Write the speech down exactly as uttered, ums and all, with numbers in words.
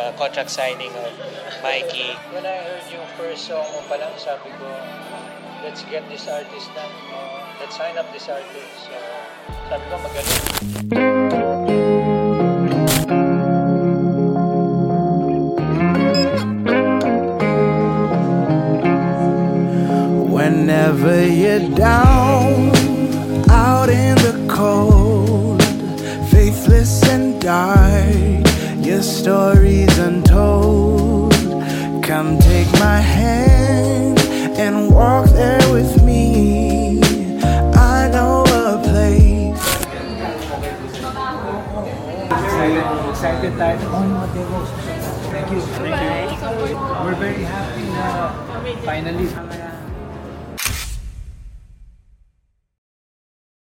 uh, contract signing of Mikey. When I heard yung first song mo pa lang, sabi ko, let's get this artist na, uh, let's sign up this artist. So, sabi ko, magaling. Whenever you're down, out in the cold, faithless and dark, your story's untold. Come take my hand and walk there with me. I know a place. Excited, excited tayo on mga demos. Thank you. Thank you. We're very happy na finally